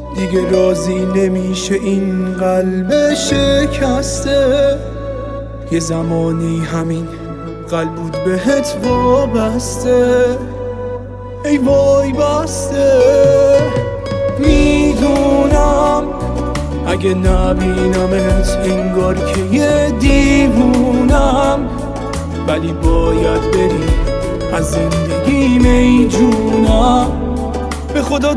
دیگه راضی نمیشه این قلب شکسته. یه زمانی همین قلب بود بهت وابسته. ای وای بسته. میدونم اگه نبینمت انگار که یه دیوونم، ولی باید بری از زندگیم ای جونم. به خدا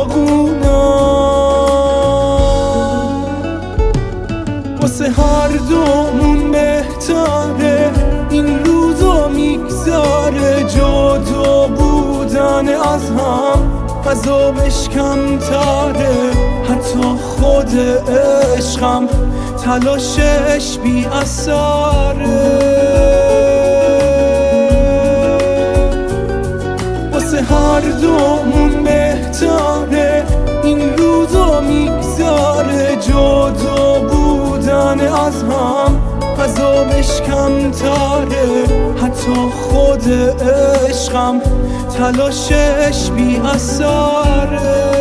داغونم، واسه هر دومون بهتره این روزا میگذره. جدا بودن از هم عذابش کمتره، حتی خود عشقم تلاشش بی اثره. واسه هر دومون بهتره این روزا میگذره. جدا بودن از هم عذابش کمتره، حتی خود عشقم تلاشش بی اثره.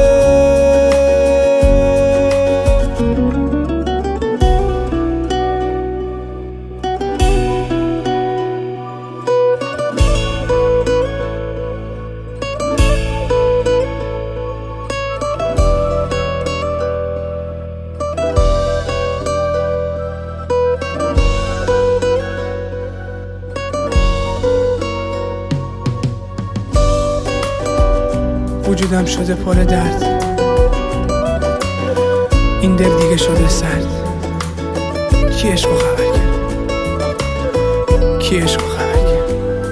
وجودم شده پر درد، این دل دیگه شده سرد. کی عشقو خبر کرد؟ کی عشقو خبر کرد؟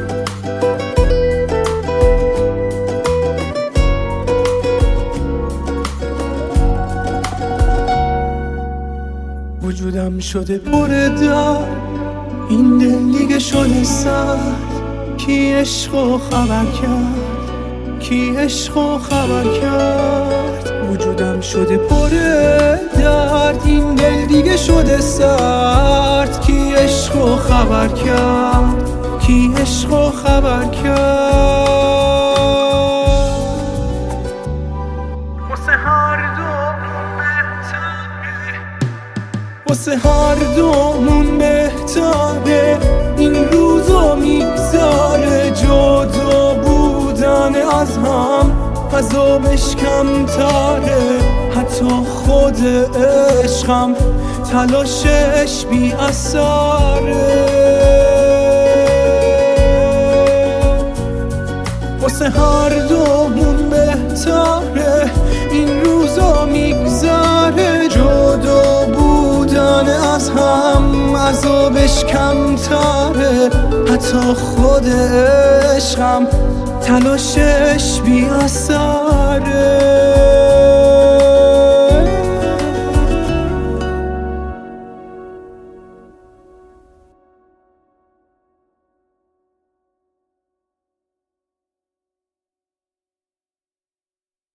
وجودم شده پر درد، این دل دیگه شده سرد. کی عشقو خبر کرد؟ کی عشقو خبر کرد؟ وجودم شده پر درد، این دل دیگه شده سرد. کی عشقو خبر کرد؟ کی عشقو خبر کرد؟ واسه هر دومون بهتره، واسه هر دومون بهتره این روزا میگذره. جدا بودن از هم عذابش کمتره، حتی خود عشقم تلاشش بی اثره. واسه هر دومون بهتره این روزا میگذره. جدا بودن از هم عذابش کمتره، حتی خود عشقم تلاشش بی اثره.